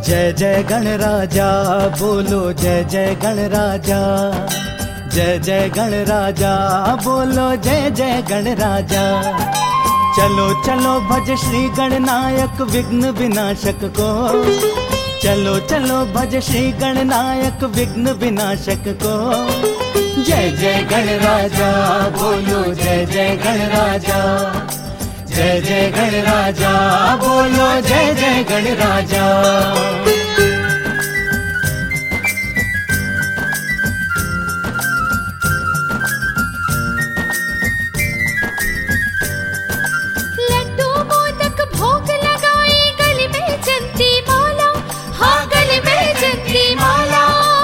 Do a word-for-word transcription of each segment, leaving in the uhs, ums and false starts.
जय जय गणराजा बोलो जय जय गणराजा, जय जय गणराजा बोलो जय जय गणराजा। चलो चलो भज श्री गणनायक विघ्न विनाशक को, चलो चलो भज श्री गणनायक विघ्न विनाशक को। जय जय गणराजा बोलो जय जय गणराजा, जय जय गणराजा बोलो जय जय गणराजा। लड्डू मोदक भोग लगाए, गले में जंती माला, हाँ गले में जंती माला।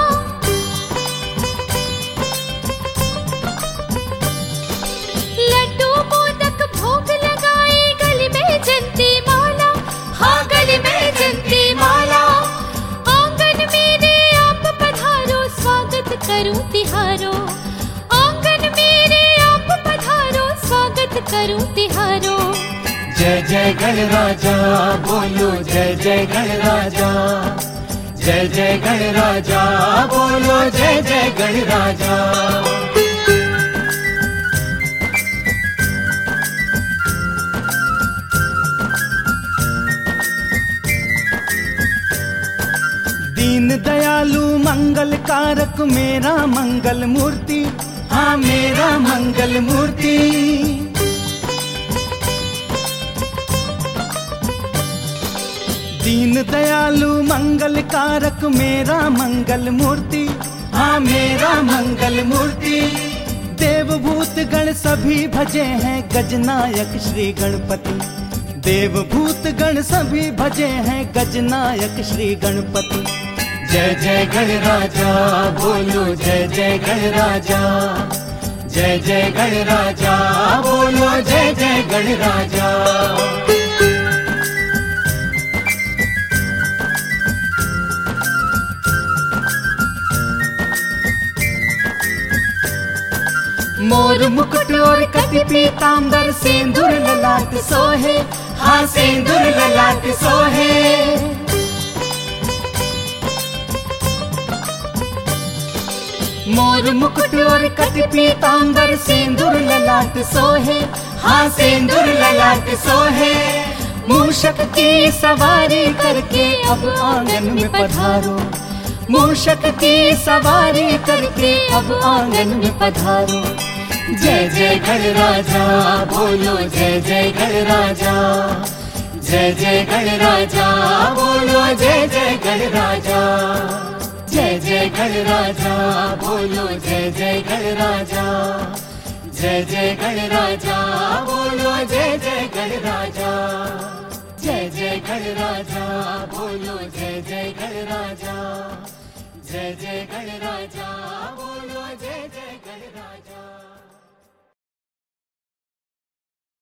लड्डू मोदक भोग लगाए, गले में जंती माला, हाँ गले में जंती माला। आंगन मेरे आप पधारो, स्वागत करूं तिहारो। आंगन मेरे आप पधारो, स्वागत करूं तिहारो। जय जय गणराजा बोलो जय जय गणराजा, जय जय गणराजा बोलो जय जय गणराजा। दीन दयालु मंगल कारक मेरा मंगल मूर्ति, हाँ मेरा मंगल मूर्ति। दीन दयालु मंगल कारक मेरा मंगल मूर्ति, हाँ मेरा मंगल मूर्ति। देवभूत गण सभी भजे हैं गजनायक श्री गणपति, देवभूत गण सभी भजे हैं गजनायक श्री गणपति। जय जय गणराजा बोलो जय जय गणराजा, जय जय गणराजा बोलो जय जय गणराजा। मोर मुकुट और कति पीतांबर, सिंदूर ललाट सोहे, हाँ सिंदूर ललाट सोहे। मोर मुकुट और कति पीतांबर, सिंदूर ललाट सोहे, हाँ सिंदूर ललाट सोहे। मूषक की सवारी करके अब आंगन में पधारो, मूषक की सवारी करके अब आंगन में पधारो। जय जय गणराजा बोलो जय जय गणराजा, जय जय गणराजा बोलो जय जय गणराजा। जय जय गणराजा बोलो जय जय गणराजा, जय जय गणराजा बोलो जय जय गणराजा। जय जय गणराजा बोलो जय जय गणराजा, जय जय गणराजा।